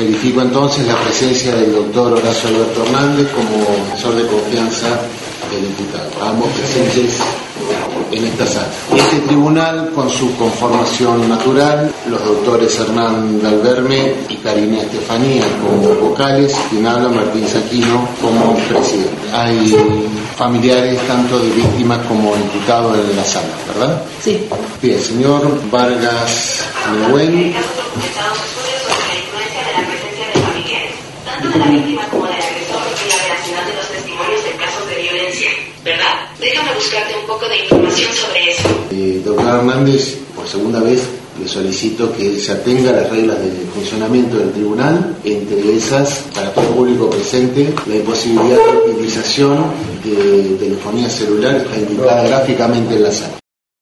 Verifico entonces la presencia del doctor Horacio Alberto Hernández como asesor de confianza del imputado. Ambos presentes en esta sala. Este tribunal, con su conformación natural, los doctores Hernán Dalverme y Karina Estefanía como vocales, quien habla Martín Saquino como presidente. Hay familiares tanto de víctimas como imputados en la sala, ¿verdad? Sí. Bien, señor Vargas Nehuen. Tanto de la víctima como del agresor y la veracidad de los testimonios de casos de violencia, ¿verdad? Déjame buscarte un poco de información sobre eso. Doctor Hernández, por segunda vez le solicito que se atenga a las reglas de funcionamiento del tribunal, entre esas, para todo el público presente, la imposibilidad de utilización de telefonía celular está indicada gráficamente en la sala.